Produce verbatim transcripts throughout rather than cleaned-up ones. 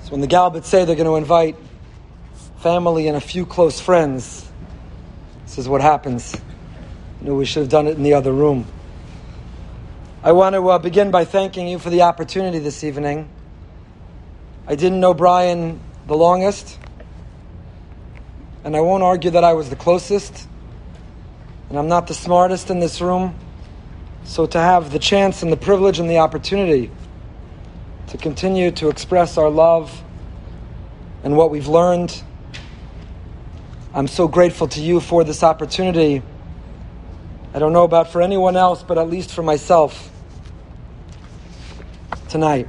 So when the Galbet say they're going to invite family and a few close friends, this is what happens. I knew we should have done it in the other room. I want to uh, begin by thanking you for the opportunity this evening. I didn't know Brian the longest, and I won't argue that I was the closest, and I'm not the smartest in this room. So to have the chance and the privilege and the opportunity to continue to express our love and what we've learned, I'm so grateful to you for this opportunity. I don't know about for anyone else, but at least for myself tonight.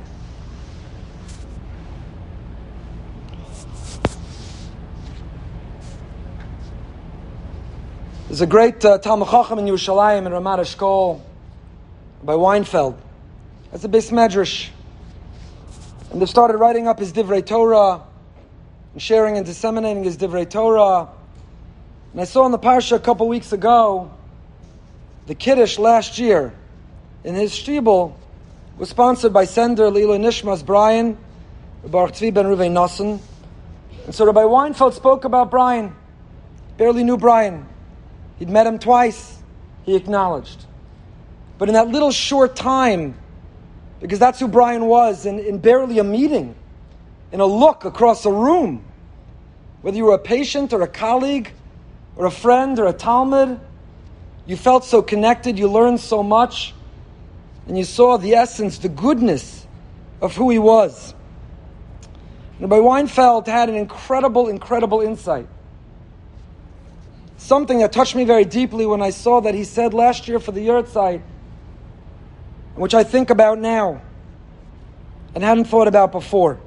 There's a great uh, Talmud Chacham in Yerushalayim in Ramat Eshkol by Weinfeld. That's a Beis Medrash. And they've started writing up his Divrei Torah and sharing and disseminating his Divrei Torah. And I saw in the Parsha a couple weeks ago, the Kiddush last year in his shtibel was sponsored by Sender Leila Nishmas Brian, Baruch Tzvi ben Ruvei Nosson. And so Rabbi Weinfeld spoke about Brian. Barely knew Brian. He'd met him twice. He acknowledged. But in that little short time, because that's who Brian was, in, in barely a meeting, in a look across a room, whether you were a patient or a colleague or a friend or a Talmud, you felt so connected, you learned so much, and you saw the essence, the goodness of who he was. And Rabbi Weinfeld had an incredible, incredible insight. Something that touched me very deeply when I saw that he said last year for the Yurtzeit, which I think about now and hadn't thought about before.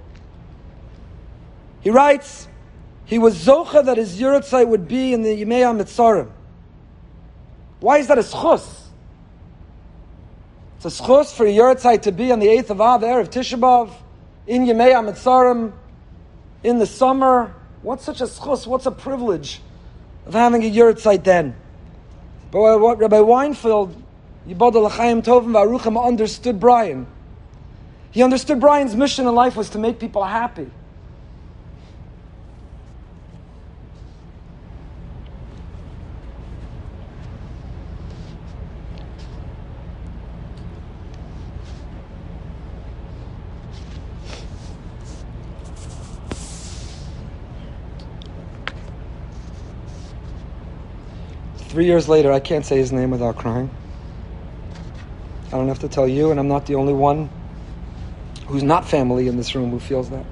He writes, he was zocha that his Yurtzeit would be in the Yimei HaMetzarim. Why is that a schus? It's a schus for a Yurtzeit to be on the eighth of Av, Erev Tisha B'Av, in Yimei HaMetzarim, in the summer. What's such a schus? What's a privilege of having a Yurtzeit then? But what Rabbi Weinfeld, Yibodel L'chaim Tovim V'Aruchim, understood Brian. He understood Brian's mission in life was to make people happy. Three years later, I can't say his name without crying. I don't have to tell you, and I'm not the only one who's not family in this room who feels that.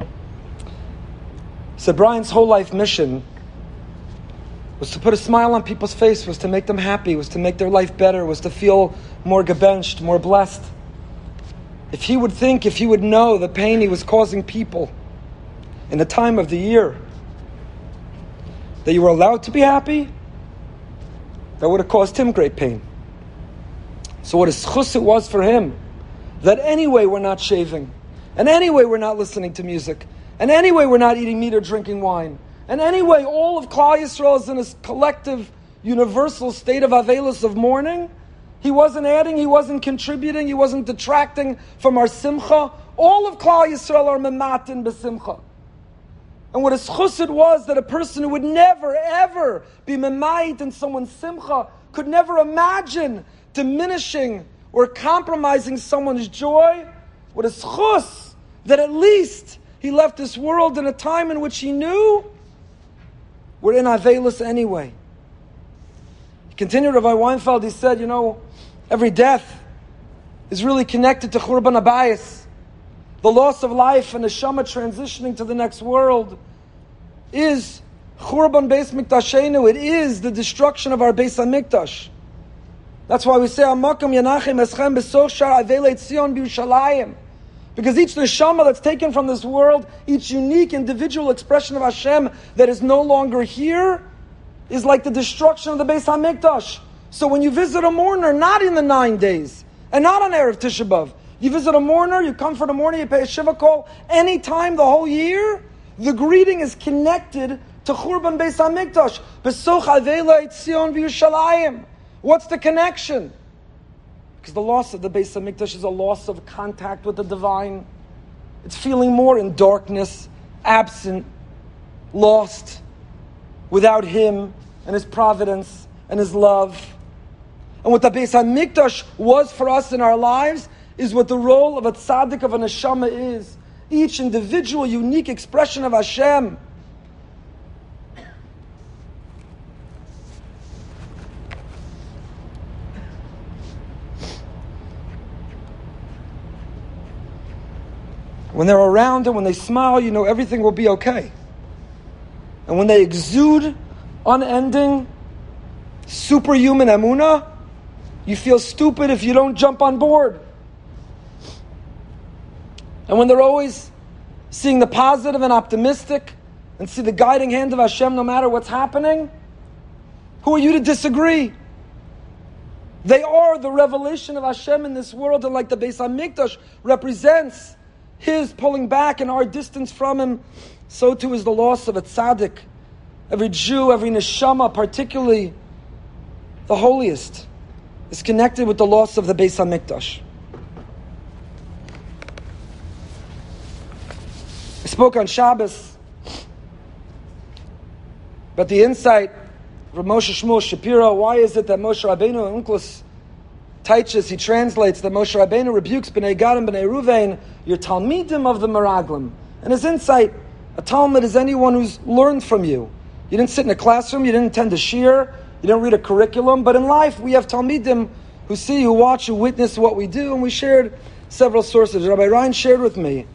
So Brian's whole life mission was to put a smile on people's face, was to make them happy, was to make their life better, was to feel more gebenched, more blessed. If he would think, if he would know the pain he was causing people in the time of the year, that you were allowed to be happy, that would have caused him great pain. So what a schus it was for him, that anyway we're not shaving, and anyway we're not listening to music, and anyway we're not eating meat or drinking wine, and anyway all of Klal Yisrael is in a collective, universal state of avelus, of mourning. He wasn't adding, he wasn't contributing, he wasn't detracting from our simcha. All of Klal Yisrael are mematin b'simcha. And what a schus it was that a person who would never, ever be memayit in someone's simcha could never imagine diminishing or compromising someone's joy. What a schus that at least he left this world in a time in which he knew we're in avelus anyway. He continued, Rabbi Weinfeld, he said, you know, every death is really connected to Churban Abayis. The loss of life and the Neshama transitioning to the next world is Churban Beis Mikdashenu. It is the destruction of our Beis HaMikdash. That's why we say, Amakam Yanachem Eschem B'soch Shar Avelei Tzion B'Yushalayim. Because each neshama that's taken from this world, each unique individual expression of Hashem that is no longer here, is like the destruction of the Beis HaMikdash. So when you visit a mourner, not in the nine days, and not on Erev Tisha B'Av, you visit a mourner, you come for the morning, you pay a Shiva call, anytime the whole year, the greeting is connected to Churban Beis HaMikdash. B'soch Avelei Tzion B'Yushalayim. What's the connection? Because the loss of the Beis HaMikdash is a loss of contact with the divine. It's feeling more in darkness, absent, lost, without Him and His providence and His love. And what the Beis HaMikdash was for us in our lives is what the role of a tzaddik, of a neshama is. Each individual, unique expression of Hashem. When they're around and when they smile, you know everything will be okay. And when they exude unending, superhuman emunah, you feel stupid if you don't jump on board. And when they're always seeing the positive and optimistic and see the guiding hand of Hashem no matter what's happening, who are you to disagree? They are the revelation of Hashem in this world, and like the Beis HaMikdash represents His pulling back and our distance from Him, so too is the loss of a tzaddik. Every Jew, every neshama, particularly the holiest, is connected with the loss of the Beis HaMikdash. I spoke on Shabbos about the insight of Moshe Shmuel Shapiro. Why is it that Moshe Rabbeinu, Unclus Taichus, he translates that Moshe Rabbeinu rebukes Bnei Gad and Bnei Ruvain, your Talmidim of the Meraglim. And his insight, a Talmud is anyone who's learned from you. You didn't sit in a classroom, you didn't attend a shiur, you didn't read a curriculum, but in life we have Talmidim who see, who watch, who witness what we do, and we shared several sources. Rabbi Ryan shared with me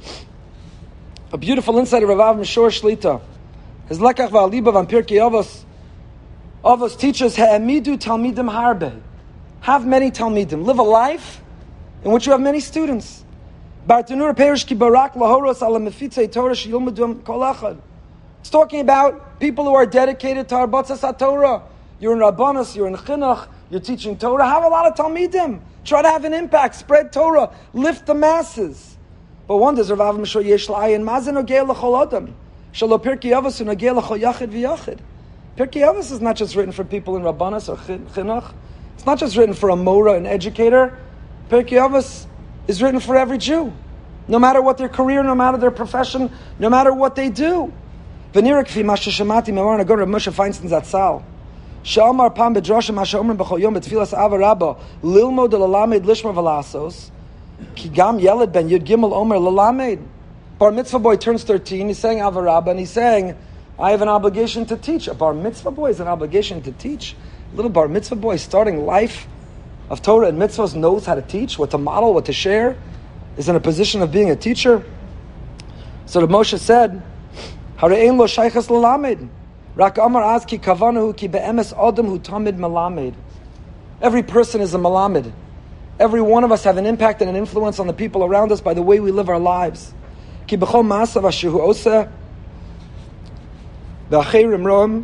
a beautiful insight of Rav Avram Shor Shlita. His Lekach V'Alibav on Pirkei Avos. Avos teaches, Ha'emidu Talmidim Harbe. Have many Talmidim. Live a life in which you have many students. Bartanur Perish Ki Barak Lahoros Ala Mefitzei Torah Sheyilmudum Kol Echad. It's talking about people who are dedicated to Arbatzas HaTorah. You're in Rabbanos, you're in Chinuch, you're teaching Torah. Have a lot of Talmidim. Try to have an impact. Spread Torah. Lift the masses. But one does Rav Avram Shor Yesh La'ayin Mazen Nogei L'Chol Adam. Shelo Pirkei Avos Nogei L'Chol Yachid V'Yachid. Pirkei Avos is not just written for people in Rabbanos or Chinuch. It's not just written for a Mora, an educator. Pirkei Avos is written for every Jew. No matter what their career, no matter their profession, no matter what they do. V'nira k'fi ma sheshamati me'amar nagon Rav Moshe Feinstein Zatzal. She'amar pam b'drashim ma she'omrim b'chol yom b'tfilas ava rabba lilmod l'lamed lishma v'lasos ki gam yeled ben yud gimel omer l'lamed. Bar mitzvah boy turns thirteen, he's saying ava rabba, and he's saying, I have an obligation to teach. A bar mitzvah boy has an obligation to teach. Little bar mitzvah boy starting life of Torah and mitzvahs knows how to teach, what to model, what to share, is in a position of being a teacher. So the Moshe said, Hare'en lo shaychas l'lamed. Rak amar az ki kavanahu ki be'emes adam hu tamid melamed. Every person is a melamed. Every one of us have an impact and an influence on the people around us by the way we live our lives. Ki b'chol ma'asav asher hu oseh v'acherim ro'em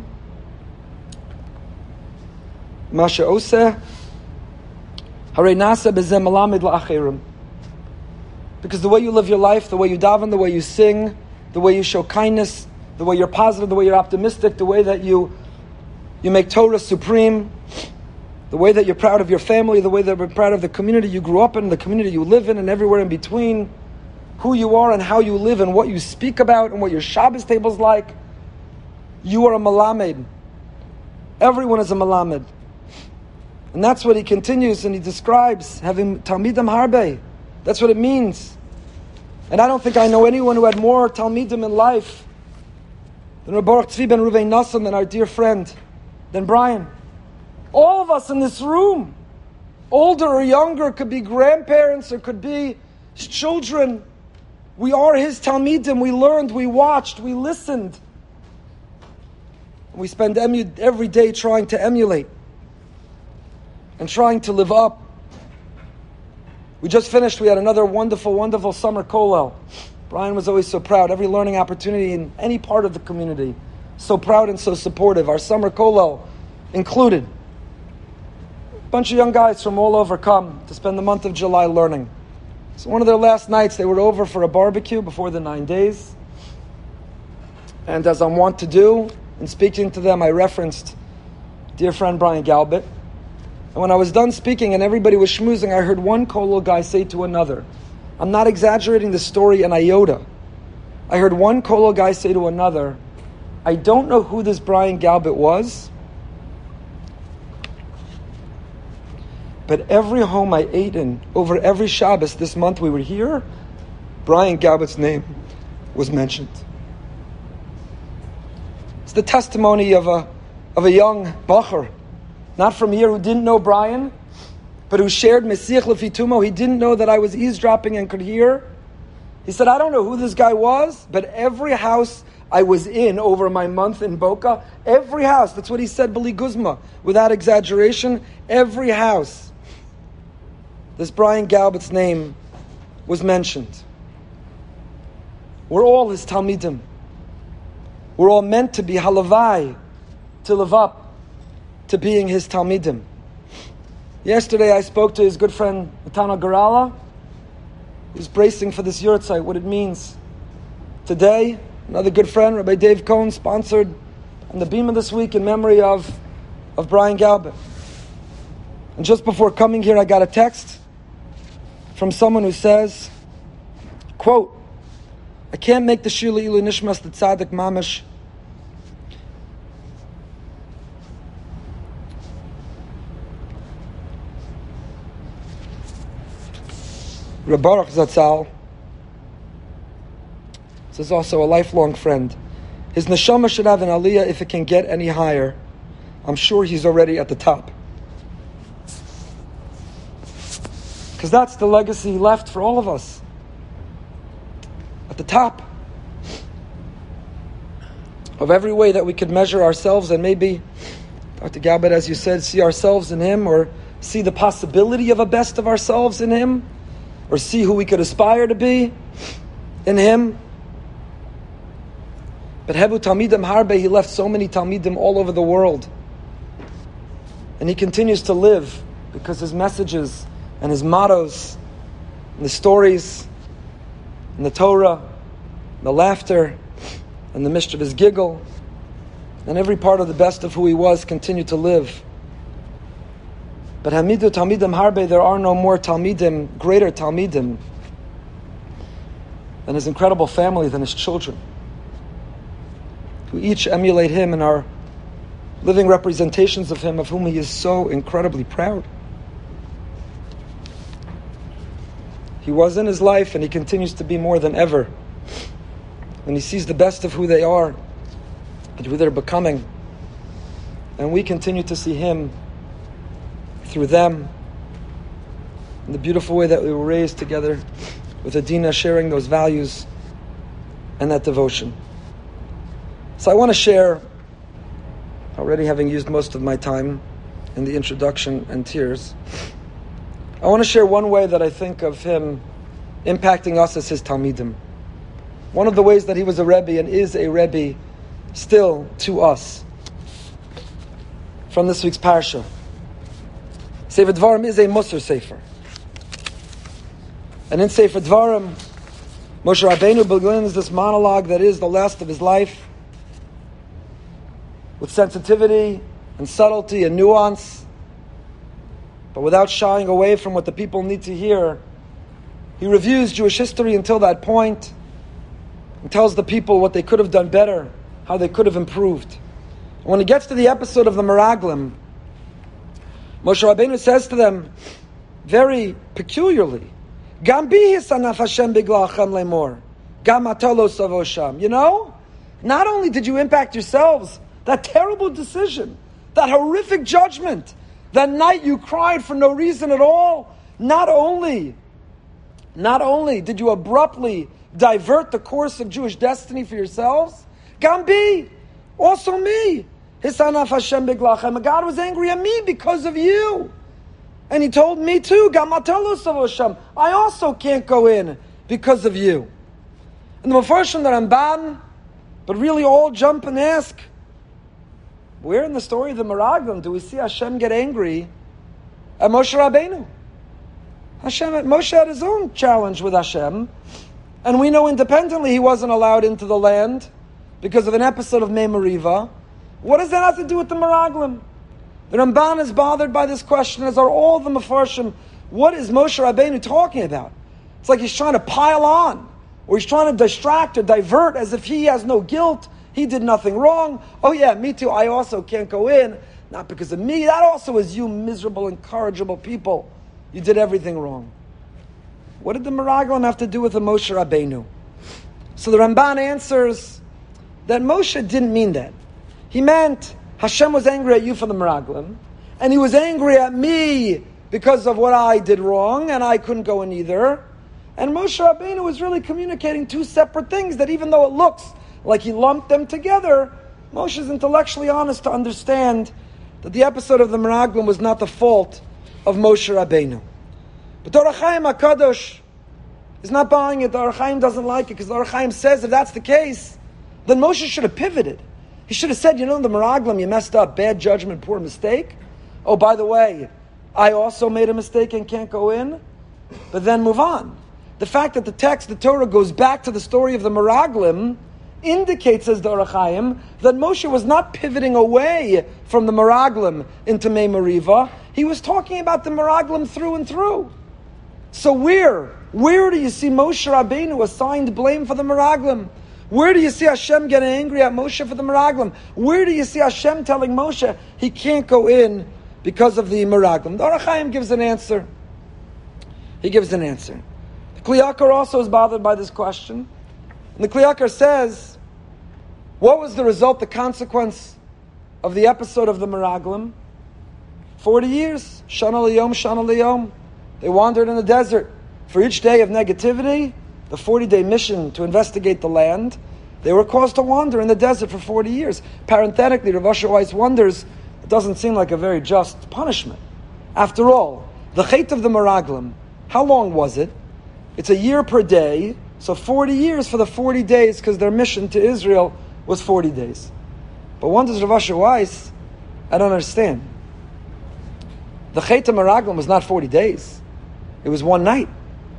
Masha Oseh Harei Nasa Bezeh Malamed La'acherim. Because the way you live your life, the way you daven, the way you sing, the way you show kindness, the way you're positive, the way you're optimistic, the way that you you make Torah supreme, the way that you're proud of your family, the way that you're proud of the community you grew up in, the community you live in, and everywhere in between, who you are and how you live and what you speak about and what your Shabbos table's like, you are a Malamed. Everyone is a Malamed. And that's what he continues and he describes, having Talmidim Harbe. That's what it means. And I don't think I know anyone who had more Talmidim in life than Reb Baruch Tzvi ben Ruvain Nassim, than our dear friend, than Brian. All of us in this room, older or younger, could be grandparents or could be children. We are his Talmidim. We learned, we watched, we listened. We spend emu- every day trying to emulate and trying to live up. We just finished, we had another wonderful, wonderful summer kollel. Brian was always so proud. Every learning opportunity in any part of the community. So proud and so supportive. Our summer kollel included. A bunch of young guys from all over come to spend the month of July learning. So one of their last nights, they were over for a barbecue before the nine days. And as I'm wont to do, in speaking to them, I referenced dear friend Brian Galbit. And when I was done speaking and everybody was schmoozing, I heard one kollel guy say to another, I'm not exaggerating the story an iota. I heard one Kollel guy say to another, I don't know who this Brian Galbert was, but every home I ate in, over every Shabbos this month we were here, Brian Galbert's name was mentioned. It's the testimony of a of a young bacher, not from here, who didn't know Brian, but who shared Mesiach Lefitumo. He didn't know that I was eavesdropping and could hear. He said, I don't know who this guy was, but every house I was in over my month in Boca, every house, that's what he said, Bali Guzma, without exaggeration, every house, this Brian Galbert's name was mentioned. We're all his Talmidim. We're all meant to be halavai, to live up to being his Talmidim. Yesterday I spoke to his good friend Matana Garala, who's bracing for this yurtzeit, what it means. Today, another good friend, Rabbi Dave Cohn, sponsored on the Bima this week in memory of, of Brian Galbert. And just before coming here, I got a text from someone who says, quote, I can't make the Shir Le'ilu Nishmas the Tzaddik Mamish. Reb Baruch Zatzal, this is also a lifelong friend. His neshama should have an aliyah if it can get any higher. I'm sure he's already at the top. Because that's the legacy left for all of us. At the top of every way that we could measure ourselves, and maybe, Doctor Galbert, as you said, see ourselves in him, or see the possibility of a best of ourselves in him, or see who we could aspire to be in him. But Hebu Talmidim Harbe, he left so many Talmidim all over the world. And he continues to live because his messages and his mottos and the stories and the Torah, and the laughter and the mischievous giggle and every part of the best of who he was continue to live. But Hamidu Talmidim Harbe, there are no more Talmidim, greater Talmidim than his incredible family, than his children, who each emulate him and are living representations of him, of whom he is so incredibly proud. He was in his life, and he continues to be more than ever. When he sees the best of who they are and who they're becoming, and we continue to see him through them, in the beautiful way that we were raised together with Adina, sharing those values and that devotion. So I want to share, already having used most of my time in the introduction and tears, I want to share one way that I think of him impacting us as his Talmidim. One of the ways that he was a Rebbe and is a Rebbe still to us. From this week's Parsha. Sefer Dvarim is a Musar Sefer. And in Sefer Dvarim, Moshe Rabbeinu begins this monologue that is the last of his life, with sensitivity and subtlety and nuance, but without shying away from what the people need to hear. He reviews Jewish history until that point and tells the people what they could have done better, how they could have improved. And when he gets to the episode of the Meraglim, Moshe Rabbeinu says to them, very peculiarly, Gam bihi sanaf Hashem biglachem lemor, gam atalo savosham. You know, not only did you impact yourselves, that terrible decision, that horrific judgment, that night you cried for no reason at all, not only, not only did you abruptly divert the course of Jewish destiny for yourselves, Gambi, also me. Hisanaf Hashem biglachem. God was angry at me because of you. And he told me too, Gamatelu Savosham, I also can't go in because of you. And the Mefarshim, the Ramban, but really all jump and ask, where in the story of the Meraglim do we see Hashem get angry at Moshe Rabbeinu? Hashem, Moshe had his own challenge with Hashem, and we know independently he wasn't allowed into the land because of an episode of Mei Meriva. What does that have to do with the Meraglim? The Ramban is bothered by this question, as are all the Mefarshim. What is Moshe Rabbeinu talking about? It's like he's trying to pile on, or he's trying to distract or divert as if he has no guilt. He did nothing wrong. Oh yeah, me too. I also can't go in. Not because of me. That also is you miserable, incorrigible people. You did everything wrong. What did the Meraglim have to do with the Moshe Rabbeinu? So the Ramban answers that Moshe didn't mean that. He meant Hashem was angry at you for the Meraglim, and he was angry at me because of what I did wrong, and I couldn't go in either. And Moshe Rabbeinu was really communicating two separate things that even though it looks like he lumped them together, Moshe is intellectually honest to understand that the episode of the Meraglim was not the fault of Moshe Rabbeinu. But the Or HaChaim HaKadosh is not buying it. The Or HaChaim doesn't like it because the Or HaChaim says if that's the case, then Moshe should have pivoted. He should have said, you know, the Meraglim, you messed up, bad judgment, poor mistake. Oh, by the way, I also made a mistake and can't go in. But then move on. The fact that the text, the Torah, goes back to the story of the Meraglim indicates, says the Or HaChaim, that Moshe was not pivoting away from the Meraglim into Mei Meriva. He was talking about the Meraglim through and through. So where, where do you see Moshe Rabbeinu assigned blame for the Meraglim? Where do you see Hashem getting angry at Moshe for the Meraglim? Where do you see Hashem telling Moshe he can't go in because of the Meraglim? The Or HaChaim gives an answer. He gives an answer. The Kli Yakar also is bothered by this question. And the Kli Yakar says, what was the result, the consequence of the episode of the Meraglim? Forty years. Shana Liyom, Shana Liyom. They wandered in the desert. For each day of negativity, the forty-day mission to investigate the land, they were caused to wander in the desert for forty years. Parenthetically, Rav Asher Weiss wonders, it doesn't seem like a very just punishment. After all, the Chet of the Meraglim, how long was it? It's a year per day, so forty years for the forty days, because their mission to Israel was forty days. But wonders Rav Asher Weiss, I don't understand. The Chet of Meraglim was not forty days. It was one night.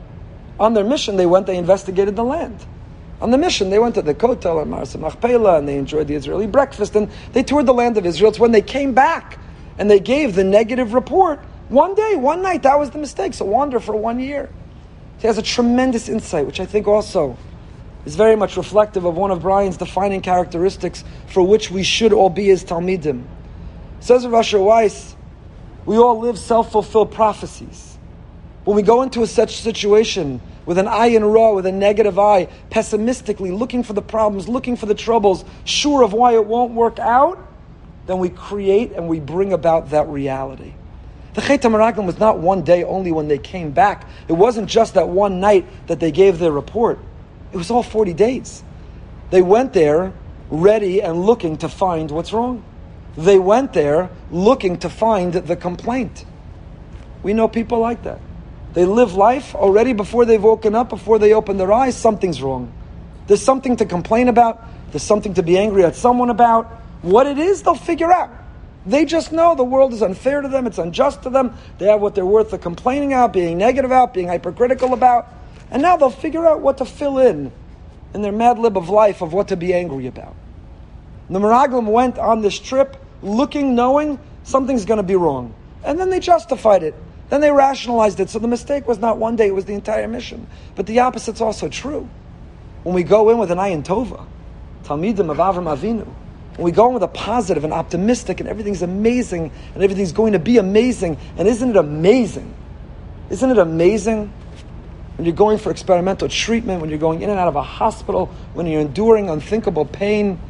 On their mission, they went, they investigated the land. On the mission, they went to the Kotel and Marsa Machpelah, and they enjoyed the Israeli breakfast, and they toured the land of Israel. It's when they came back, and they gave the negative report. One day, one night, that was the mistake. So wander for one year. He has a tremendous insight, which I think also is very much reflective of one of Brian's defining characteristics for which we should all be as Talmidim. Says Rav Asher Weiss, we all live self-fulfilled prophecies. When we go into a such situation with an ayin ra, with a negative eye, pessimistically, looking for the problems, looking for the troubles, sure of why it won't work out, then we create and we bring about that reality. The Chet HaMeraglim was not one day only when they came back. It wasn't just that one night that they gave their report. It was all forty days. They went there ready and looking to find what's wrong. They went there looking to find the complaint. We know people like that. They live life already before they've woken up, before they open their eyes, something's wrong. There's something to complain about. There's something to be angry at someone about. What it is, they'll figure out. They just know the world is unfair to them, it's unjust to them. They have what they're worth of complaining about, being negative about, being hypercritical about. And now they'll figure out what to fill in in their mad lib of life of what to be angry about. The Meraglim went on this trip looking, knowing something's going to be wrong. And then they justified it. Then they rationalized it. So the mistake was not one day, it was the entire mission. But the opposite's also true. When we go in with an ayin tova, Talmidim of Avram Avinu, when we go in with a positive and optimistic and everything's amazing and everything's going to be amazing, and isn't it amazing? Isn't it amazing when you're going for experimental treatment, when you're going in and out of a hospital, when you're enduring unthinkable pain,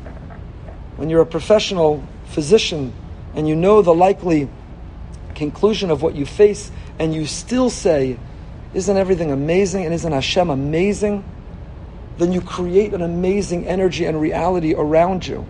when you're a professional physician and you know the likely conclusion of what you face, and you still say, isn't everything amazing and isn't Hashem amazing? Then you create an amazing energy and reality around you.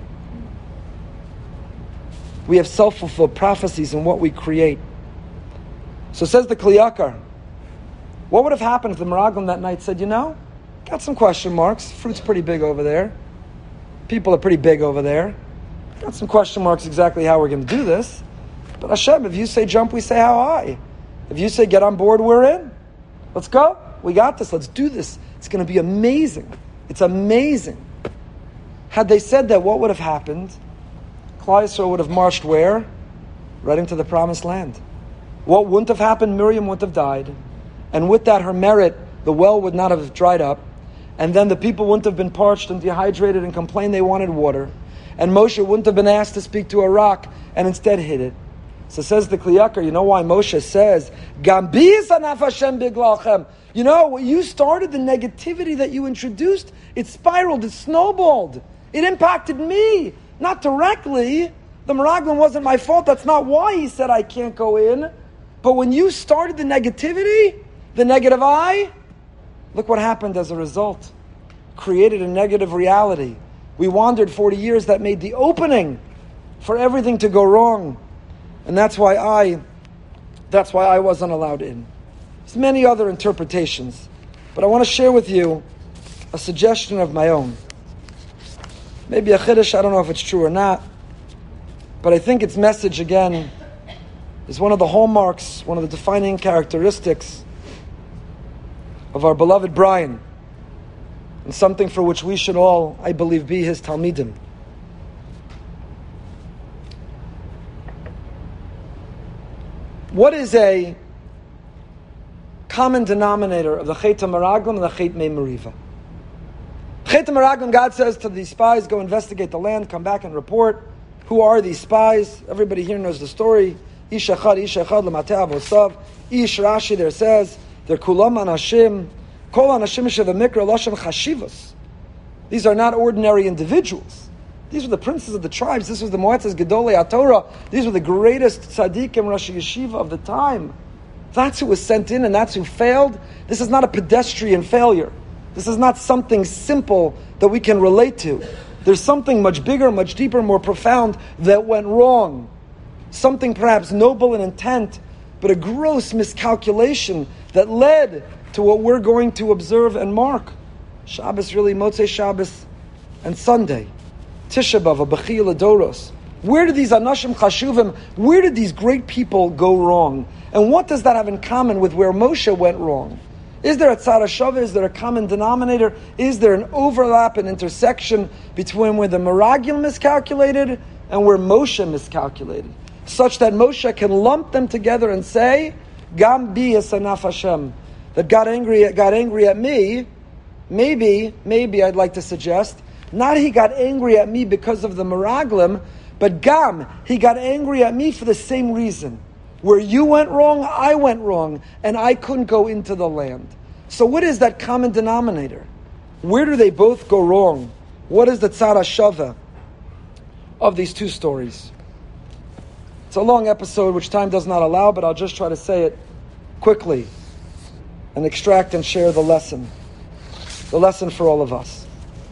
We have self-fulfilled prophecies in what we create. So says the Kli Yakar, what would have happened if the Meraglim that night said, you know, got some question marks, fruit's pretty big over there, people are pretty big over there, got some question marks exactly how we're going to do this. But Hashem, if you say jump, we say how high. If you say get on board, we're in. Let's go. We got this. Let's do this. It's going to be amazing. It's amazing. Had they said that, what would have happened? Klal Yisrael would have marched where? Right into the promised land. What wouldn't have happened? Miriam wouldn't have died. And with that, her merit the well would not have dried up, and then the people wouldn't have been parched and dehydrated and complained they wanted water, and Moshe wouldn't have been asked to speak to a rock and instead hid it. So says the Kli Yakar, you know why Moshe says, Gam bi sanaf Hashem biglalchem. You know, what you started, the negativity that you introduced, it spiraled, it snowballed. It impacted me, not directly. The Meraglim wasn't my fault. That's not why he said I can't go in. But when you started the negativity, the negative eye, look what happened as a result. Created a negative reality. We wandered forty years that made the opening for everything to go wrong. And that's why I, that's why I wasn't allowed in. There's many other interpretations, but I want to share with you a suggestion of my own. Maybe a chiddush, I don't know if it's true or not, but I think its message, again, is one of the hallmarks, one of the defining characteristics of our beloved Brian, and something for which we should all, I believe, be his Talmidim. What is a common denominator of the Chet HaMeraglim and the Chet Mei Meriva? Chet HaMeraglim, God says to these spies, go investigate the land, come back and report. Who are these spies? Everybody here knows the story. Ish echad, ish echad, l'mateh avosav. Ish, Rashi there says, they're kulam anashim. Kol anashim shev mikra loshem chashivos. These are not ordinary individuals. These were the princes of the tribes. This was the Moetzes Gedolei HaTorah. These were the greatest tzaddikim, Rosh Yeshiva of the time. That's who was sent in and that's who failed. This is not a pedestrian failure. This is not something simple that we can relate to. There's something much bigger, much deeper, more profound that went wrong. Something perhaps noble in intent, but a gross miscalculation that led to what we're going to observe and mark. Shabbos, really, Motzei Shabbos and Sunday. Tisha B'Av, a Bechiyah L'Doros. Where did these Anashim Chashuvim, where did these great people go wrong? And what does that have in common with where Moshe went wrong? Is there a tzara shava? Is there a common denominator? Is there an overlap, an intersection between where the Meraglim miscalculated and where Moshe miscalculated? Such that Moshe can lump them together and say, Gam bi esanaf Hashem. That got angry, got angry at me. Maybe, maybe I'd like to suggest, not he got angry at me because of the Meraglim, but Gam, he got angry at me for the same reason. Where you went wrong, I went wrong, and I couldn't go into the land. So what is that common denominator? Where do they both go wrong? What is the tzara shava of these two stories? It's a long episode which time does not allow, but I'll just try to say it quickly and extract and share the lesson. The lesson for all of us.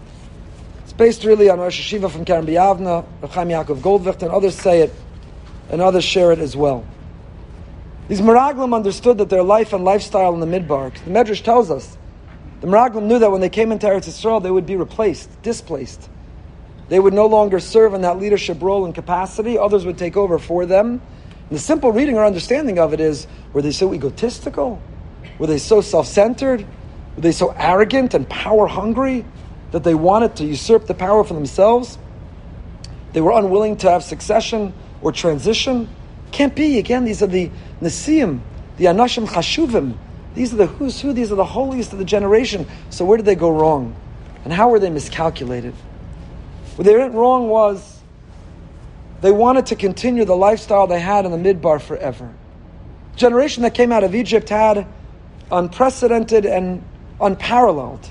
It's based really on Rosh Yeshiva from Karen B'Yavna, Reb Chaim Yaakov Goldvicht, and others say it, and others share it as well. These Meraglim understood that their life and lifestyle in the Midbar, the Medrash tells us, the Meraglim knew that when they came into Eretz Yisrael, they would be replaced, displaced. They would no longer serve in that leadership role and capacity. Others would take over for them. And the simple reading or understanding of it is, were they so egotistical? Were they so self-centered? Were they so arrogant and power-hungry that they wanted to usurp the power for themselves? They were unwilling to have succession or transition? Can't be. Again, these are the Nesiim, the Anashim Chashuvim. These are the who's who, these are the holiest of the generation. So where did they go wrong? And how were they miscalculated? What they went wrong was they wanted to continue the lifestyle they had in the Midbar forever. The generation that came out of Egypt had unprecedented and unparalleled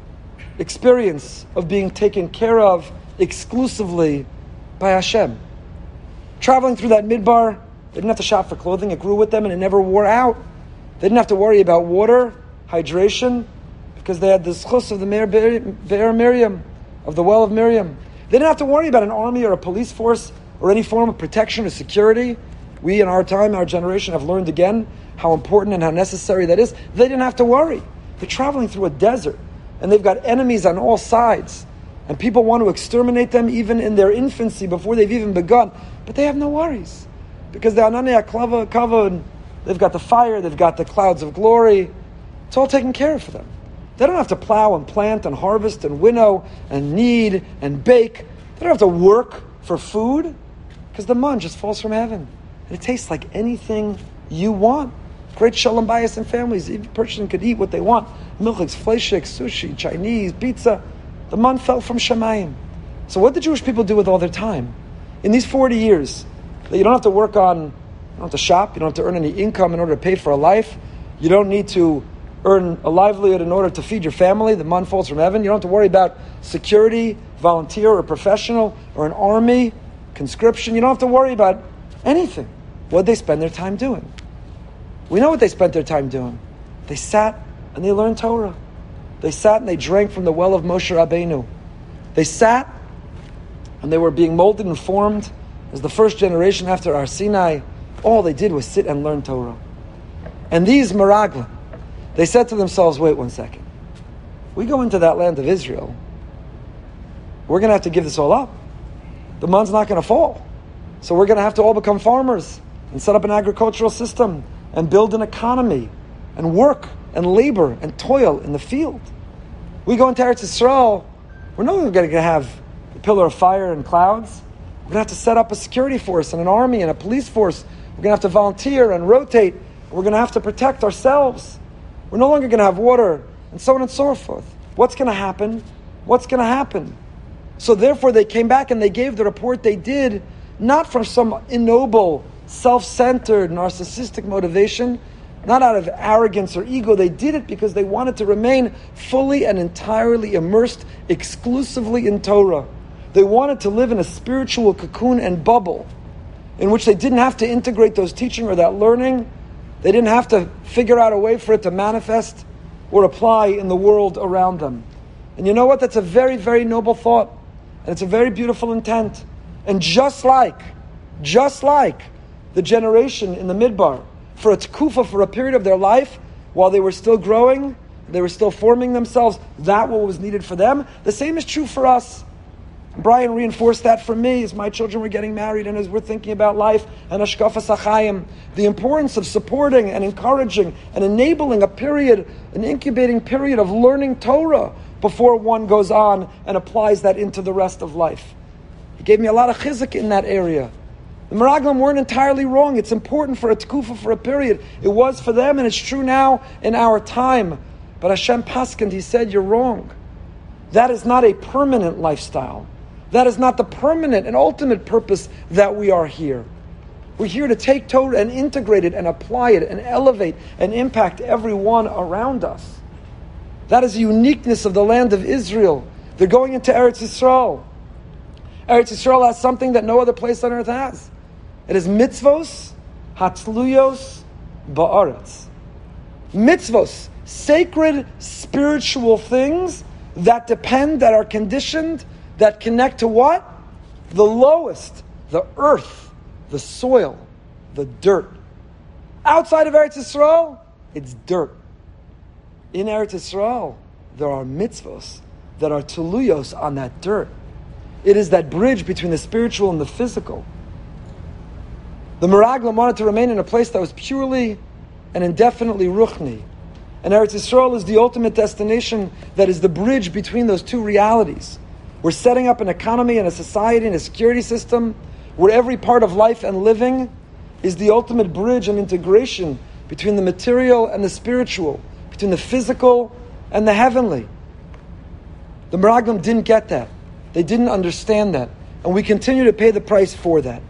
experience of being taken care of exclusively by Hashem. Traveling through that Midbar, they didn't have to shop for clothing. It grew with them and it never wore out. They didn't have to worry about water, hydration, because they had the schus of the Be'er Miriam, of the well of Miriam. They didn't have to worry about an army or a police force or any form of protection or security. We in our time, our generation, have learned again how important and how necessary that is. They didn't have to worry. They're traveling through a desert and they've got enemies on all sides. And people want to exterminate them even in their infancy before they've even begun. But they have no worries. Because the Anania Klava Kavod, they've got the fire, they've got the clouds of glory. It's all taken care of for them. They don't have to plow and plant and harvest and winnow and knead and bake. They don't have to work for food because the man just falls from heaven. And it tastes like anything you want. Great shalom bayis in families. Each person could eat what they want. Milchiks, fleishik, sushi, Chinese, pizza. The man fell from Shemayim. So what did Jewish people do with all their time? In these forty years, that you don't have to work on, you don't have to shop, you don't have to earn any income in order to pay for a life. You don't need to earn a livelihood in order to feed your family. The man falls from heaven. You don't have to worry about security, volunteer or professional, or an army, conscription. You don't have to worry about anything. What did they spend their time doing? We know what they spent their time doing. They sat and they learned Torah. They sat and they drank from the well of Moshe Rabbeinu. They sat and they were being molded and formed as the first generation after Har Sinai. All they did was sit and learn Torah. And these Meraglim, they said to themselves, wait one second. We go into that land of Israel, we're going to have to give this all up. The man's not going to fall. So we're going to have to all become farmers and set up an agricultural system and build an economy and work and labor and toil in the field. We go into Eretz Yisrael, we're no longer going to have the pillar of fire and clouds. We're going to have to set up a security force and an army and a police force. We're going to have to volunteer and rotate. We're going to have to protect ourselves. We're no longer going to have water, and so on and so forth. What's going to happen? What's going to happen? So therefore they came back and they gave the report they did, not from some ignoble, self-centered, narcissistic motivation, not out of arrogance or ego. They did it because they wanted to remain fully and entirely immersed exclusively in Torah. They wanted to live in a spiritual cocoon and bubble in which they didn't have to integrate those teaching or that learning. They didn't have to figure out a way for it to manifest or apply in the world around them. And you know what? That's a very, very noble thought. And it's a very beautiful intent. And just like, just like the generation in the Midbar, for a tkufa, for a period of their life, while they were still growing, they were still forming themselves, that what was needed for them. The same is true for us. Brian reinforced that for me as my children were getting married and as we're thinking about life and Hashkafas HaChaim. The importance of supporting and encouraging and enabling a period, an incubating period of learning Torah before one goes on and applies that into the rest of life. He gave me a lot of chizuk in that area. The Meraglim weren't entirely wrong. It's important for a tkufa, for a period. It was for them and it's true now in our time. But Hashem Paskind, He said, you're wrong. That is not a permanent lifestyle. That is not the permanent and ultimate purpose that we are here. We're here to take Torah and integrate it and apply it and elevate and impact everyone around us. That is the uniqueness of the land of Israel. They're going into Eretz Yisrael. Eretz Yisrael has something that no other place on earth has. It is mitzvos, hatzluyos, ba'aretz. Mitzvos, sacred spiritual things that depend, that are conditioned, that connect to what? The lowest, the earth, the soil, the dirt. Outside of Eretz Yisrael, it's dirt. In Eretz Yisrael, there are mitzvos that are tuluyos on that dirt. It is that bridge between the spiritual and the physical. The Meraglim wanted to remain in a place that was purely and indefinitely ruchni. And Eretz Yisrael is the ultimate destination that is the bridge between those two realities. We're setting up an economy and a society and a security system where every part of life and living is the ultimate bridge and integration between the material and the spiritual, between the physical and the heavenly. The Meraglim didn't get that. They didn't understand that. And we continue to pay the price for that.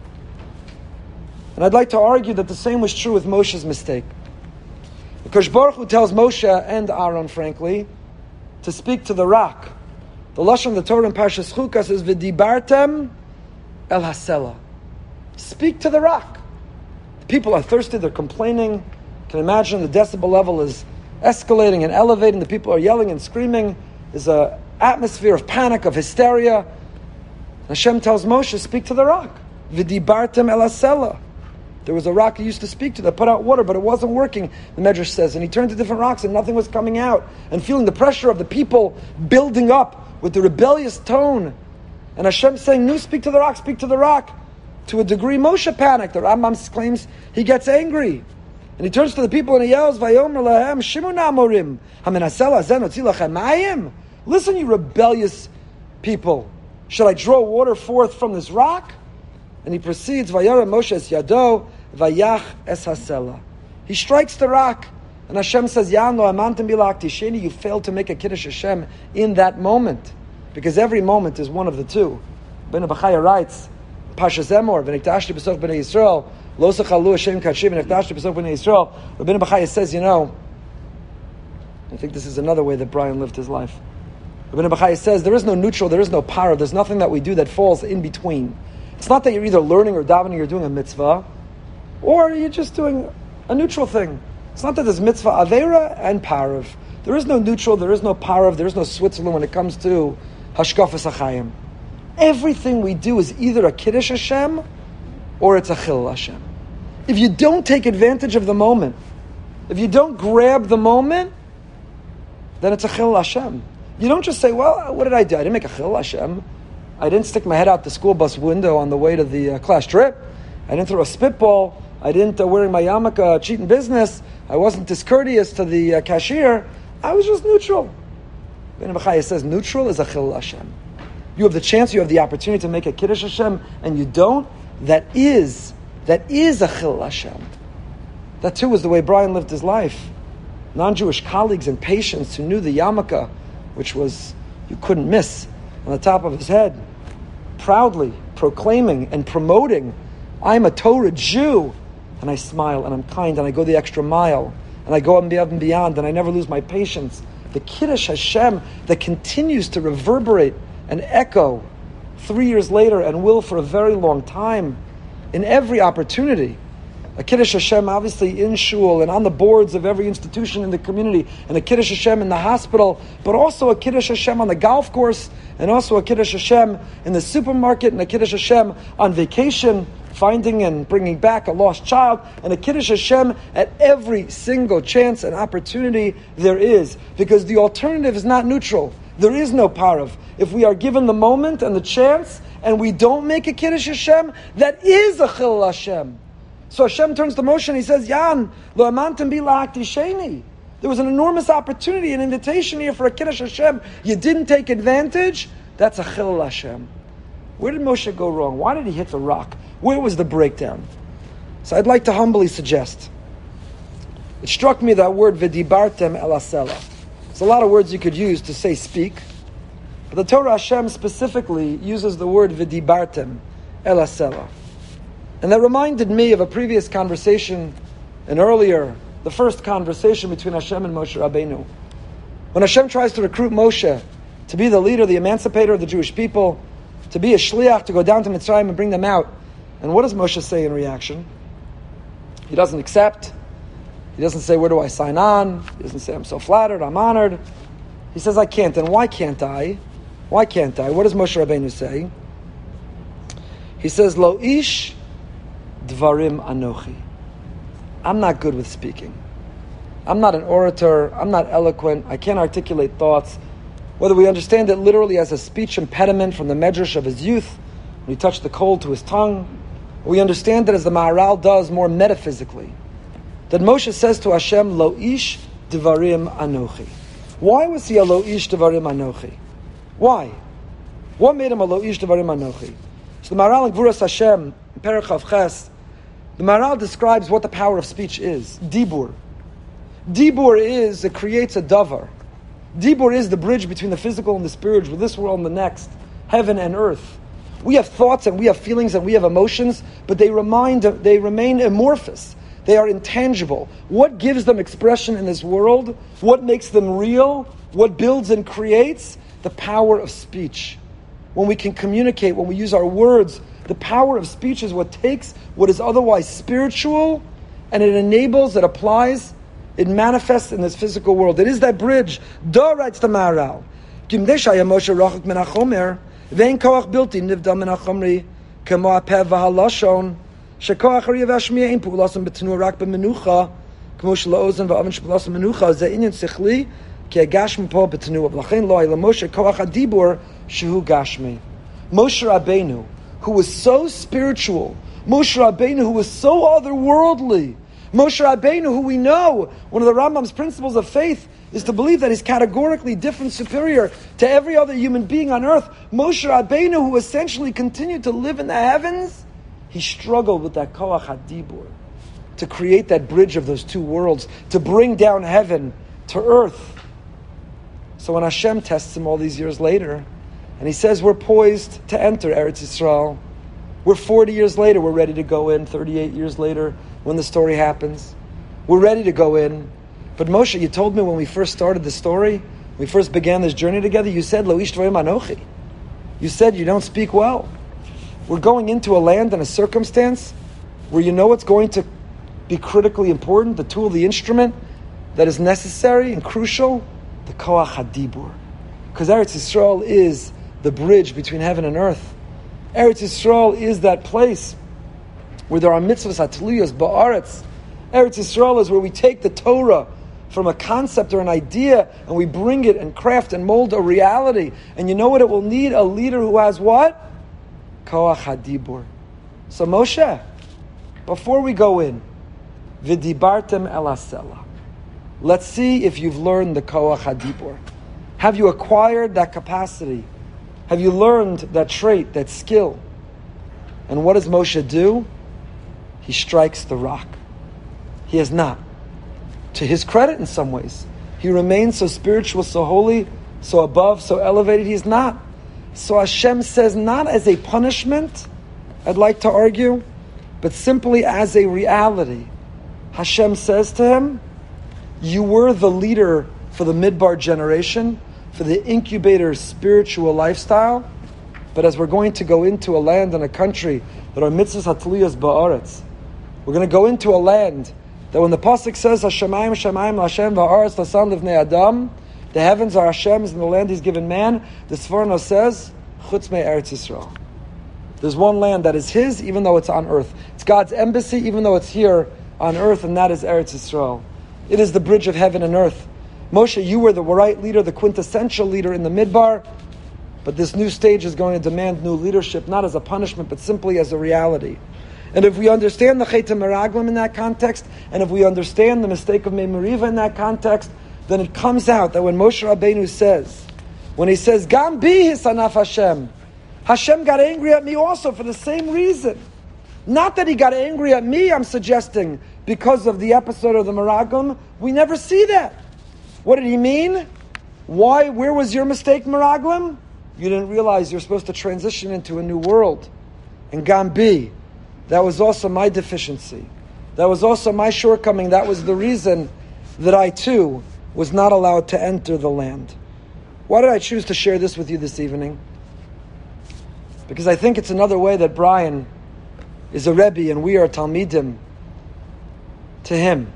And I'd like to argue that the same was true with Moshe's mistake. Because Baruch Hu tells Moshe and Aaron, frankly, to speak to the rock. The Lashon of the Torah in Parshas Chukas is V'dibartem el hasela. Speak to the rock. The people are thirsty, they're complaining. You can imagine the decibel level is escalating and elevating. The people are yelling and screaming. There's an atmosphere of panic, of hysteria. Hashem tells Moshe, speak to the rock. V'dibartem el hasela. There was a rock he used to speak to that put out water, but it wasn't working, the Medrash says. And he turned to different rocks and nothing was coming out. And feeling the pressure of the people building up with the rebellious tone. And Hashem saying, no, speak to the rock, speak to the rock. To a degree, Moshe panicked. The Rambam claims he gets angry. And he turns to the people and he yells, Vayomer lahem, Shimu namorim, hamenasel hazen hotzi lachem mayim. Listen, you rebellious people. Shall I draw water forth from this rock? And he proceeds, Vayara Moshe es yado, vayach es hasela. He strikes the rock. And Hashem says, Yan lo amantim bilakti sheni, you failed to make a Kiddush Hashem in that moment. Because every moment is one of the two. Ben Abachaya writes, Pasha Zemor, v'nektashti b'soch b'nei Yisrael, lo sechalu Hashem kadshiv, v'nektashti b'soch b'nei Yisrael. Rabbeinu Bachaya says, you know, I think this is another way that Brian lived his life. Rabbeinu Bachaya says, there is no neutral, there is no power, there's nothing that we do that falls in between. It's not that you're either learning or davening, you're doing a mitzvah, or you're just doing a neutral thing. It's not that there's mitzvah aveira and parav. There is no neutral, there is no parav, there is no Switzerland when it comes to hashkafas hachayim. Everything we do is either a Kiddush Hashem or it's a Chil Hashem. If you don't take advantage of the moment, if you don't grab the moment, then it's a Chil Hashem. You don't just say, well, what did I do? I didn't make a Chil Hashem. I didn't stick my head out the school bus window on the way to the uh, class trip. I didn't throw a spitball. I didn't uh, wearing my yarmulke, cheating business. I wasn't discourteous to the uh, cashier. I was just neutral. Ben Bachaya says neutral is a Chil Hashem. You have the chance, you have the opportunity to make a Kiddush Hashem, and you don't. That is, that is a Chil Hashem. That too was the way Brian lived his life. Non-Jewish colleagues and patients who knew the yarmulke, which was, you couldn't miss, on the top of his head, proudly proclaiming and promoting, I'm a Torah Jew. And I smile, and I'm kind, and I go the extra mile, and I go above and beyond, and I never lose my patience. The Kiddush Hashem that continues to reverberate and echo three years later and will for a very long time in every opportunity. A Kiddush Hashem obviously in shul and on the boards of every institution in the community, and a Kiddush Hashem in the hospital, but also a Kiddush Hashem on the golf course, and also a Kiddush Hashem in the supermarket, and a Kiddush Hashem on vacation, finding and bringing back a lost child, and a Kiddush Hashem at every single chance and opportunity there is. Because the alternative is not neutral. There is no parav. If we are given the moment and the chance, and we don't make a Kiddush Hashem, that is a Chil Hashem. So Hashem turns to Moshe and he says, Yan, lo amantim bi la'akti sheni. There was an enormous opportunity, an invitation here for a Kiddush Hashem. You didn't take advantage. That's a Chil Hashem. Where did Moshe go wrong? Why did he hit the rock? Where was the breakdown? So I'd like to humbly suggest. It struck me that word v'dibartem el asela. There's a lot of words you could use to say speak. But the Torah Hashem specifically uses the word v'dibartem el asela. And that reminded me of a previous conversation, an earlier, the first conversation between Hashem and Moshe Rabbeinu. When Hashem tries to recruit Moshe to be the leader, the emancipator of the Jewish people, to be a shliach, to go down to Mitzrayim and bring them out. And what does Moshe say in reaction? He doesn't accept. He doesn't say, where do I sign on? He doesn't say, I'm so flattered, I'm honored. He says, I can't. And why can't I? Why can't I? What does Moshe Rabbeinu say? He says, Lo ish dvarim anochi. I'm not good with speaking. I'm not an orator. I'm not eloquent. I can't articulate thoughts. Whether we understand it literally as a speech impediment from the medrash of his youth, when he touched the coal to his tongue, or we understand it as the Maharal does more metaphysically, that Moshe says to Hashem, Lo ish dvarim anochi. Why was he a lo ish dvarim anochi? Why? What made him a lo ish dvarim anochi? So the Maharal in Gvuras Hashem, in Perek Chav Ches, the Maharal describes what the power of speech is. Dibur. Dibur is, it creates a davar. Dibur is the bridge between the physical and the spiritual, this world and the next, heaven and earth. We have thoughts and we have feelings and we have emotions, but they remind, they remain amorphous. They are intangible. What gives them expression in this world? What makes them real? What builds and creates? The power of speech. When we can communicate, when we use our words, the power of speech is what takes what is otherwise spiritual and it enables, it applies, it manifests in this physical world. It is that bridge. Da, writes the Maharal. Vein koach bilti nivdal min hachomri kemo hapev v'halashon shekoach hariya v'ashmiya ein pu'ulasam b'tenu rak b'menucha kemo shelaozen v'aven sh'pulasam menucha ze inyan sichli ki agashmi po b'tenu v'lachein lo ila Moshe koach hadibur shehu gashmi. Moshe Rabbeinu, who was so spiritual, Moshe Rabbeinu, who was so otherworldly, Moshe Rabbeinu, who we know, one of the Rambam's principles of faith is to believe that he's categorically different, superior to every other human being on earth. Moshe Rabbeinu, who essentially continued to live in the heavens, he struggled with that koach hadibur. to create that bridge of those two worlds, to bring down heaven to earth. So when Hashem tests him all these years later, and he says we're poised to enter Eretz Yisrael, we're forty years later, we're ready to go in, thirty-eight years later, when the story happens. We're ready to go in. But Moshe, you told me when we first started the story, when we first began this journey together, you said, Lo ish dvarim anochi. You said you don't speak well. We're going into a land and a circumstance where you know what's going to be critically important, the tool, the instrument that is necessary and crucial, the koach hadibur. Because Eretz Yisrael is the bridge between heaven and earth. Eretz Yisrael is that place where there are mitzvahs hatliyos ba'aretz. Eretz Yisrael is where we take the Torah from a concept or an idea and we bring it and craft and mold a reality. And you know what it will need? A leader who has what? Koach hadibur. So Moshe, before we go in, v'dibartem el hasela. Let's see if you've learned the koach hadibur. Have you acquired that capacity? Have you learned that trait, that skill? And what does Moshe do? He strikes the rock. He has not. To his credit in some ways. He remains so spiritual, so holy, so above, so elevated. He's not. So Hashem says, not as a punishment, I'd like to argue, but simply as a reality. Hashem says to him, you were the leader for the Midbar generation, for the incubator spiritual lifestyle, but as we're going to go into a land and a country that are mitzvahs hatliyos ba'aretz, we're going to go into a land that when the pasuk says Hashemayim Shemayim Hashem va'aretz lasan livnei Adam, the heavens are Hashem's and the land He's given man, the Sforno says Chutz me Eretz Yisrael. There's one land that is His, even though it's on earth. It's God's embassy, even though it's here on earth, and that is Eretz Yisrael. It is the bridge of heaven and earth. Moshe, you were the right leader, the quintessential leader in the Midbar, but this new stage is going to demand new leadership, not as a punishment, but simply as a reality. And if we understand the Chet HaMeraglim in that context, and if we understand the mistake of Mei Meriva in that context, then it comes out that when Moshe Rabbeinu says, when he says, Gam bi hisanaf Hashem, Hashem got angry at me also for the same reason. Not that He got angry at me, I'm suggesting, because of the episode of the Meraglim. We never see that. What did He mean? Why? Where was your mistake, Meraglim? You didn't realize you're supposed to transition into a new world. And Gambi, that was also my deficiency. That was also my shortcoming. That was the reason that I too was not allowed to enter the land. Why did I choose to share this with you this evening? Because I think it's another way that Brian is a Rebbe and we are Talmidim to him.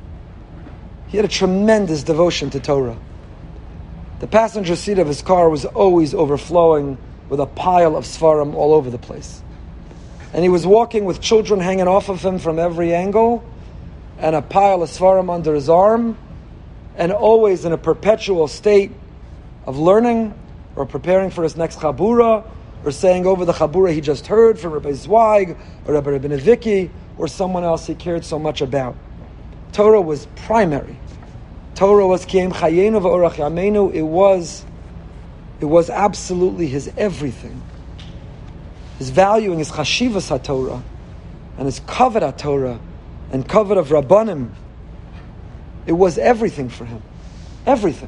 He had a tremendous devotion to Torah. The passenger seat of his car was always overflowing with a pile of Sfarim all over the place. And he was walking with children hanging off of him from every angle, and a pile of Sfarim under his arm, and always in a perpetual state of learning, or preparing for his next Chabura, or saying over the Chabura he just heard from Rabbi Zweig, or Rabbi Rabinavicki, or someone else he cared so much about. Torah was primary. Torah was Ki'em Chayenu V'Orach Yameinu. It was, it was absolutely his everything. His valuing, his chashivas HaTorah, and his kavod HaTorah, and kavod of Rabbanim, it was everything for him. Everything.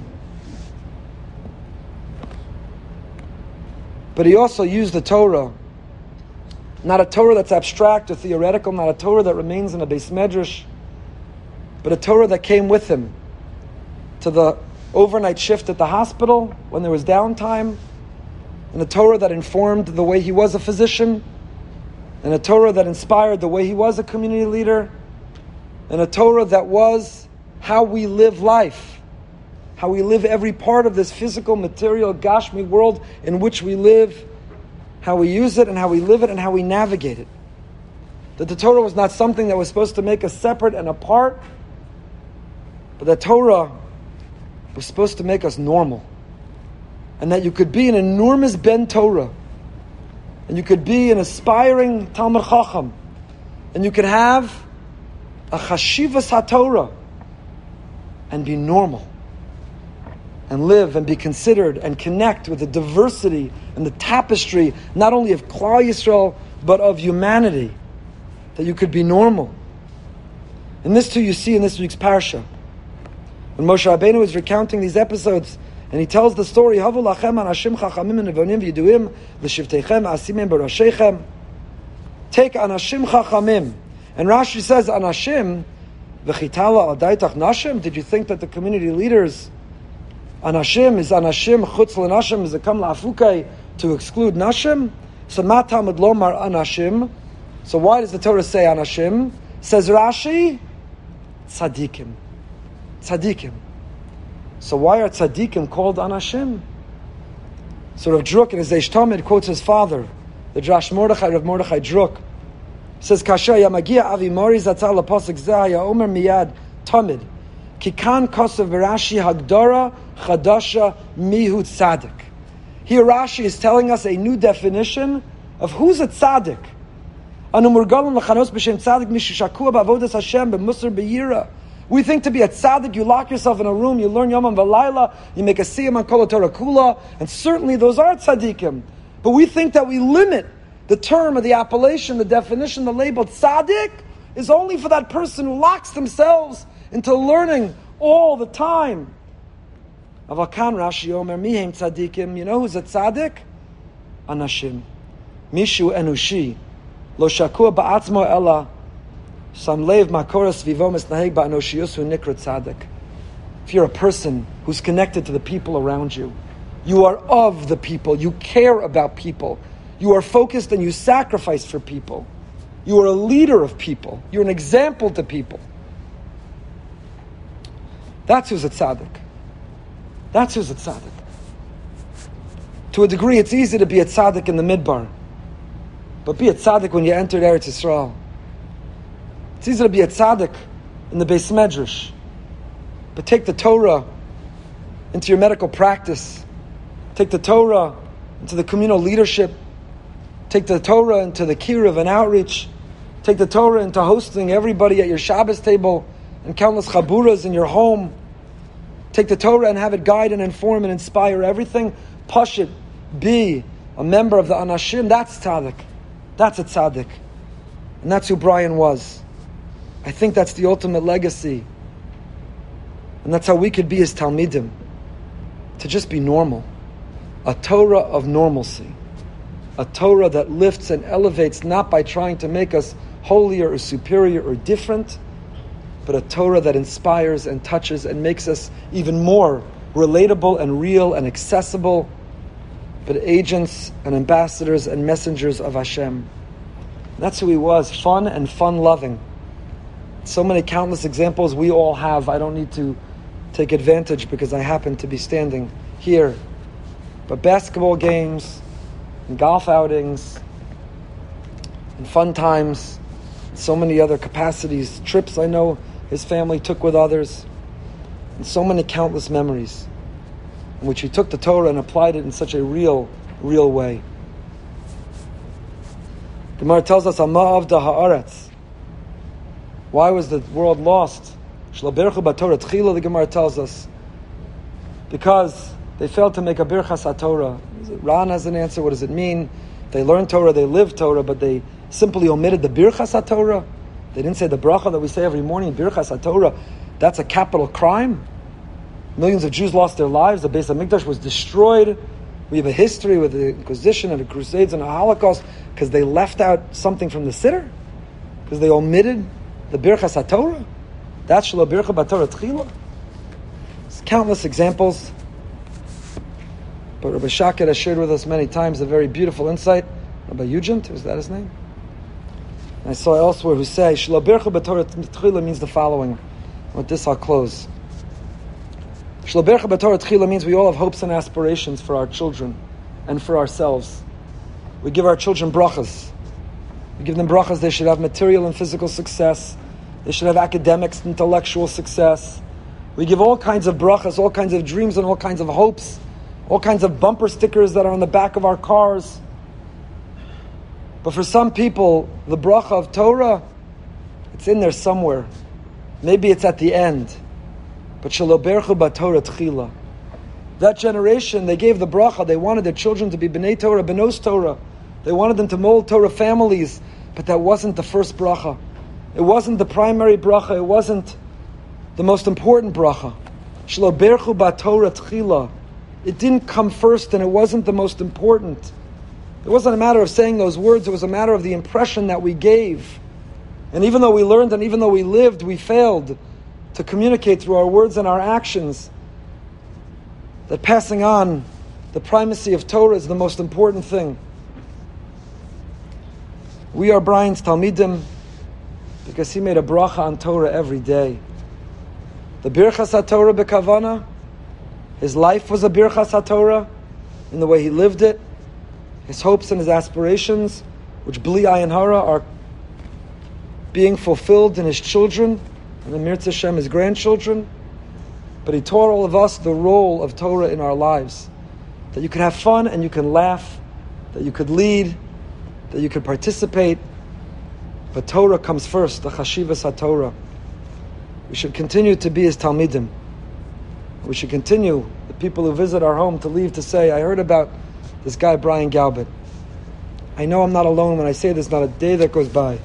But he also used the Torah, not a Torah that's abstract or theoretical, not a Torah that remains in a Beis Medrash, but a Torah that came with him to the overnight shift at the hospital when there was downtime, and a Torah that informed the way he was a physician, and a Torah that inspired the way he was a community leader, and a Torah that was how we live life, how we live every part of this physical, material, Gashmi world in which we live, how we use it and how we live it and how we navigate it. That the Torah was not something that was supposed to make us separate and apart, but that Torah was supposed to make us normal. And that you could be an enormous Ben Torah, and you could be an aspiring Talmud Chacham, and you could have a Chashivas HaTorah, and be normal, and live and be considered and connect with the diversity and the tapestry, not only of Klal Yisrael, but of humanity. That you could be normal. And this too you see in this week's parsha. When Moshe Rabbeinu is recounting these episodes, and he tells the story, Havu lachem anashim chachamim nevonim v'yiduim l'shivteichem asimim b'rasheichem. Take anashim chachamim. And Rashi says, anashim v'chitala adaitach nashim. Did you think that the community leaders, anashim is anashim, chutz l'nashim is a kam la'afukei, to exclude nashim? So ma talmud lomar anashim. So why does the Torah say anashim? Says Rashi, tzadikim. Tzadikim. So why are tzadikim called anashim? So Rav Druk in his Eish Tamid quotes his father, the Drash Mordechai, Rav Mordechai Druk. Says, Kasher yamagia avi mori zatzal lapasik zeh omer miyad tamid. Kikan kosav Rashi hagdara chadasha mihu tzadik. Here Rashi is telling us a new definition of who's a tzaddik. Anu murgalim lachanos b'shem tzaddik mishu shakua b'avodas Hashem b'musar b'yira. We think to be a tzaddik, you lock yourself in a room, you learn Yom V'Layla, you make a siyam on Kol Torah Kula, and certainly those are tzaddikim. But we think that we limit the term or the appellation, the definition, the label tzaddik is only for that person who locks themselves into learning all the time. Avakan Rashi Omer Mihem tzaddikim. You know who's a tzaddik? Anashim. Mishu enushi. Lo shakua ba'atzmo ella. Samlev makoras vivomis naheg ba'anoshiyusu nikra tzaddik. If you're a person who's connected to the people around you, you are of the people, you care about people, you are focused and you sacrifice for people, you are a leader of people, you're an example to people. That's who's a tzaddik. That's who's a tzaddik. To a degree, it's easy to be a tzaddik in the midbar, but be a tzaddik when you entered Eretz Yisrael. It's easy to be a tzaddik in the Beis Medrash, but take the Torah into your medical practice. Take the Torah into the communal leadership. Take the Torah into the kiruv and outreach. Take the Torah into hosting everybody at your Shabbos table and countless chaburas in your home. Take the Torah and have it guide and inform and inspire everything. Pashit, be a member of the Anashim. That's tzaddik. That's a tzaddik. And that's who Brian was. I think that's the ultimate legacy. And that's how we could be as Talmidim. To just be normal. A Torah of normalcy. A Torah that lifts and elevates not by trying to make us holier or superior or different, but a Torah that inspires and touches and makes us even more relatable and real and accessible, but agents and ambassadors and messengers of Hashem. That's who he was, fun and fun-loving. So many countless examples we all have. I don't need to take advantage because I happen to be standing here. But basketball games, and golf outings, and fun times, and so many other capacities, trips I know his family took with others, and so many countless memories in which he took the Torah and applied it in such a real, real way. Gemara tells us, Amma avda ha'aretz. Why was the world lost? Shloberchu b'Torah tchila, the Gemara tells us. Because they failed to make a birchas HaTorah. Ran has an answer. What does it mean? They learned Torah, they lived Torah, but they simply omitted the birchas HaTorah. They didn't say the bracha that we say every morning, birchas HaTorah. That's a capital crime. Millions of Jews lost their lives. The Beis HaMikdash was destroyed. We have a history with the Inquisition and the Crusades and the Holocaust because they left out something from the Siddur, because they omitted the birchas HaTorah. That's shelo bircha b'Torah tchila. There's countless examples. But Rabbi Shaket has shared with us many times a very beautiful insight. Rabbi Yugent, is that his name? And I saw elsewhere who say, Shelo bircha b'Torah tchila means the following. With this I'll close. Shelo bircha b'Torah tchila means we all have hopes and aspirations for our children and for ourselves. We give our children brachas. We give them brachas. They should have material and physical success. They should have academics, intellectual success. We give all kinds of brachas, all kinds of dreams and all kinds of hopes, all kinds of bumper stickers that are on the back of our cars. But for some people, the bracha of Torah, it's in there somewhere. Maybe it's at the end. But shelo berchu b'Torah tchila. That generation, they gave the bracha. They wanted their children to be b'nei Torah, b'nos Torah. They wanted them to mold Torah families. But that wasn't the first bracha. It wasn't the primary bracha. It wasn't the most important bracha. Shelo berchu b'Torah tchila. It didn't come first, and it wasn't the most important. It wasn't a matter of saying those words. It was a matter of the impression that we gave. And even though we learned and even though we lived, we failed to communicate through our words and our actions that passing on the primacy of Torah is the most important thing. We are Brian's Talmidim because he made a bracha on Torah every day. The Birchas HaTorah B'Kavana, his life was a Birchas HaTorah in the way he lived it, his hopes and his aspirations, which Bli Ayin Hara are being fulfilled in his children, and in Mirz Hashem, his grandchildren. But he taught all of us the role of Torah in our lives. That you could have fun and you can laugh, that you could lead, that you could participate. But Torah comes first, the Chashivas HaTorah. We should continue to be his Talmidim. We should continue, the people who visit our home, to leave to say, I heard about this guy Brian Galbert. I know I'm not alone when I say this, not a day that goes by.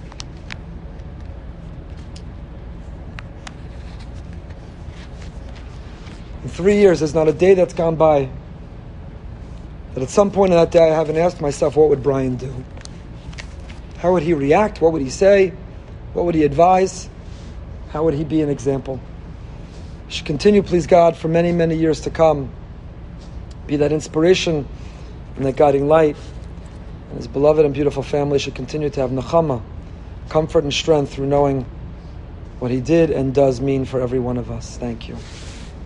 In three years, there's not a day that's gone by that at some point in that day I haven't asked myself, what would Brian do? How would he react? What would he say? What would he advise? How would he be an example? We should continue, please God, for many, many years to come. Be that inspiration and that guiding light. And his beloved and beautiful family should continue to have nechama, comfort and strength through knowing what he did and does mean for every one of us. Thank you.